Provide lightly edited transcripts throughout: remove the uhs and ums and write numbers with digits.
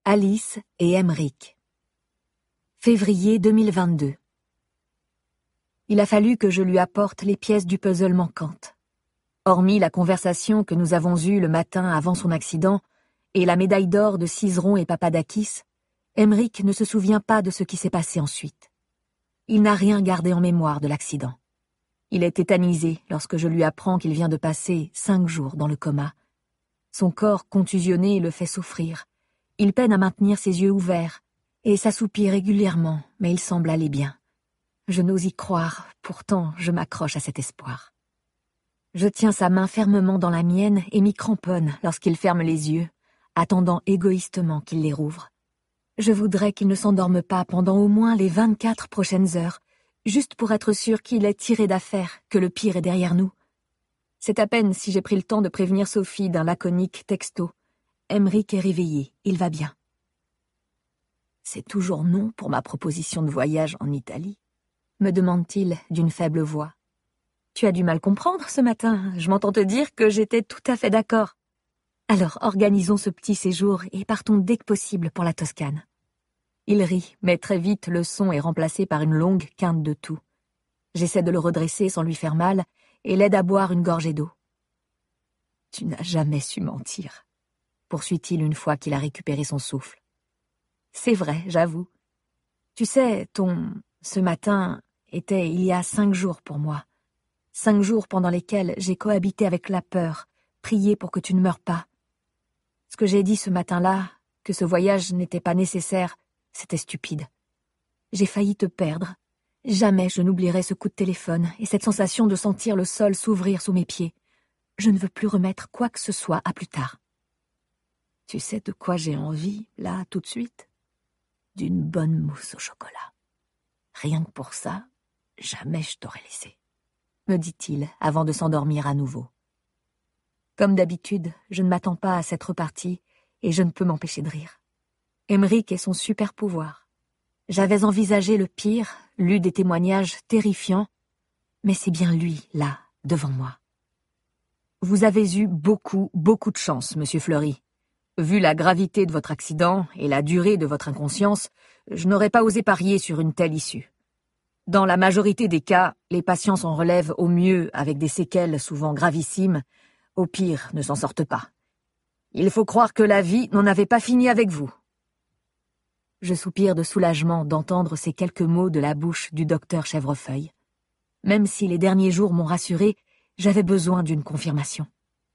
Alice et Emeric. Février 2022. Il a fallu que je lui apporte les pièces du puzzle manquantes. Hormis la conversation que nous avons eue le matin avant son accident et la médaille d'or de Cizeron et Papadakis, Emeric ne se souvient pas de ce qui s'est passé ensuite. Il n'a rien gardé en mémoire de l'accident. Il est tétanisé lorsque je lui apprends qu'il vient de passer 5 jours dans le coma. Son corps contusionné le fait souffrir. Il peine à maintenir ses yeux ouverts et s'assoupit régulièrement, mais il semble aller bien. Je n'ose y croire, pourtant je m'accroche à cet espoir. Je tiens sa main fermement dans la mienne et m'y cramponne lorsqu'il ferme les yeux, attendant égoïstement qu'il les rouvre. Je voudrais qu'il ne s'endorme pas pendant au moins les 24 prochaines heures, juste pour être sûr qu'il est tiré d'affaire, que le pire est derrière nous. C'est à peine si j'ai pris le temps de prévenir Sophie d'un laconique texto. Emeric est réveillé, il va bien. C'est toujours non pour ma proposition de voyage en Italie, me demande-t-il d'une faible voix. Tu as du mal comprendre ce matin, je m'entends te dire que j'étais tout à fait d'accord. Alors organisons ce petit séjour et partons dès que possible pour la Toscane. Il rit, mais très vite le son est remplacé par une longue quinte de toux. J'essaie de le redresser sans lui faire mal et l'aide à boire une gorgée d'eau. Tu n'as jamais su mentir, poursuit-il une fois qu'il a récupéré son souffle. C'est vrai, j'avoue. Tu sais, ce matin était il y a 5 jours pour moi. 5 jours pendant lesquels j'ai cohabité avec la peur, prié pour que tu ne meures pas. Ce que j'ai dit ce matin-là, que ce voyage n'était pas nécessaire, c'était stupide. J'ai failli te perdre. Jamais je n'oublierai ce coup de téléphone et cette sensation de sentir le sol s'ouvrir sous mes pieds. Je ne veux plus remettre quoi que ce soit à plus tard. Tu sais de quoi j'ai envie, là, tout de suite? D'une bonne mousse au chocolat. Rien que pour ça, jamais je t'aurais laissé, me dit-il avant de s'endormir à nouveau. Comme d'habitude, je ne m'attends pas à cette repartie et je ne peux m'empêcher de rire. Emeric et son super pouvoir. J'avais envisagé le pire, lu des témoignages terrifiants, mais c'est bien lui, là, devant moi. Vous avez eu beaucoup de chance, monsieur Fleury. Vu la gravité de votre accident et la durée de votre inconscience, je n'aurais pas osé parier sur une telle issue. Dans la majorité des cas, les patients s'en relèvent au mieux avec des séquelles souvent gravissimes, au pire ne s'en sortent pas. Il faut croire que la vie n'en avait pas fini avec vous. Je soupire de soulagement d'entendre ces quelques mots de la bouche du docteur Chèvrefeuille. Même si les derniers jours m'ont rassuré, j'avais besoin d'une confirmation.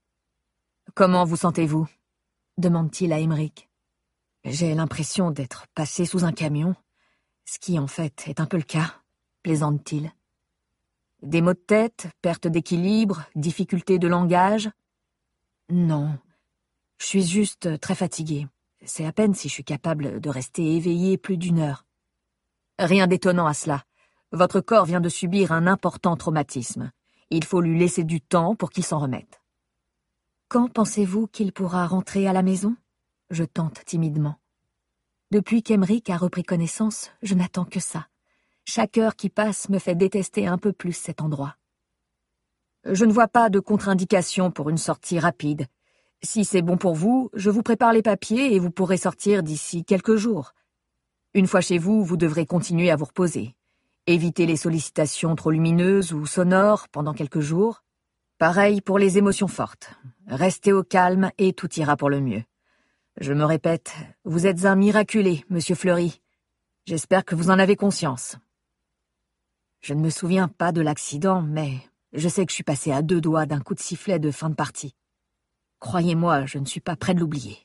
« Comment vous sentez-vous » demande-t-il à Emeric. « J'ai l'impression d'être passé sous un camion, ce qui en fait est un peu le cas, » plaisante-t-il. « Des maux de tête, perte d'équilibre, difficulté de langage ?»« Non, je suis juste très fatigué. C'est à peine si je suis capable de rester éveillé plus d'1 heure. » Rien d'étonnant à cela. Votre corps vient de subir un important traumatisme. Il faut lui laisser du temps pour qu'il s'en remette. Quand pensez-vous qu'il pourra rentrer à la maison ? Je tente timidement. Depuis qu'Emeric a repris connaissance, je n'attends que ça. Chaque heure qui passe me fait détester un peu plus cet endroit. Je ne vois pas de contre-indication pour une sortie rapide. Si c'est bon pour vous, je vous prépare les papiers et vous pourrez sortir d'ici quelques jours. Une fois chez vous, vous devrez continuer à vous reposer. Évitez les sollicitations trop lumineuses ou sonores pendant quelques jours. Pareil pour les émotions fortes. Restez au calme et tout ira pour le mieux. Je me répète, vous êtes un miraculé, monsieur Fleury. J'espère que vous en avez conscience. Je ne me souviens pas de l'accident, mais je sais que je suis passé à 2 doigts d'un coup de sifflet de fin de partie. Croyez-moi, je ne suis pas près de l'oublier.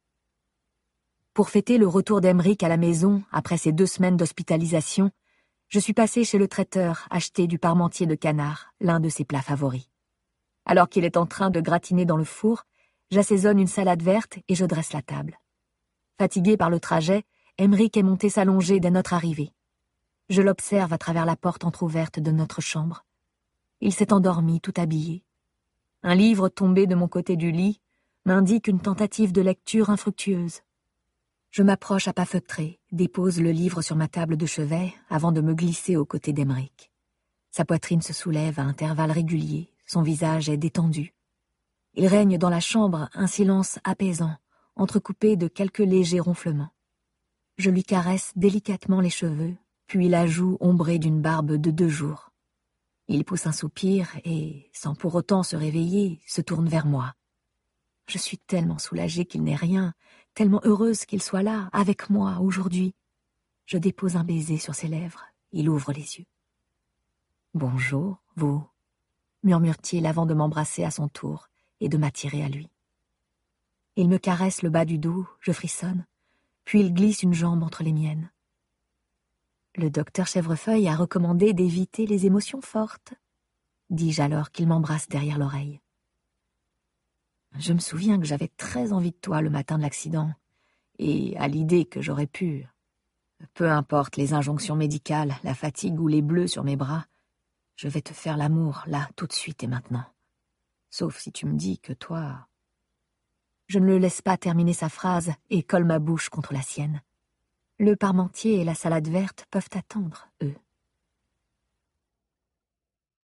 Pour fêter le retour d'Emeric à la maison après ces 2 semaines d'hospitalisation, je suis passé chez le traiteur acheter du parmentier de canard, l'un de ses plats favoris. Alors qu'il est en train de gratiner dans le four, j'assaisonne une salade verte et je dresse la table. Fatigué par le trajet, Emeric est monté s'allonger dès notre arrivée. Je l'observe à travers la porte entr'ouverte de notre chambre. Il s'est endormi tout habillé. Un livre tombé de mon côté du lit m'indique une tentative de lecture infructueuse. Je m'approche à pas feutrés, dépose le livre sur ma table de chevet avant de me glisser aux côtés d'Emeric. Sa poitrine se soulève à intervalles réguliers, son visage est détendu. Il règne dans la chambre un silence apaisant, entrecoupée de quelques légers ronflements. Je lui caresse délicatement les cheveux, puis la joue ombrée d'une barbe de 2 jours. Il pousse un soupir et, sans pour autant se réveiller, se tourne vers moi. Je suis tellement soulagée qu'il n'ait rien, tellement heureuse qu'il soit là, avec moi, aujourd'hui. Je dépose un baiser sur ses lèvres. Il ouvre les yeux. « Bonjour, vous » murmure-t-il avant de m'embrasser à son tour et de m'attirer à lui. Il me caresse le bas du dos, je frissonne, puis il glisse une jambe entre les miennes. Le docteur Chèvrefeuille a recommandé d'éviter les émotions fortes, dis-je alors qu'il m'embrasse derrière l'oreille. Je me souviens que j'avais très envie de toi le matin de l'accident, et à l'idée que j'aurais pu... Peu importe les injonctions médicales, la fatigue ou les bleus sur mes bras, je vais te faire l'amour, là, tout de suite et maintenant. Sauf si tu me dis que toi... Je ne le laisse pas terminer sa phrase et colle ma bouche contre la sienne. Le parmentier et la salade verte peuvent attendre, eux.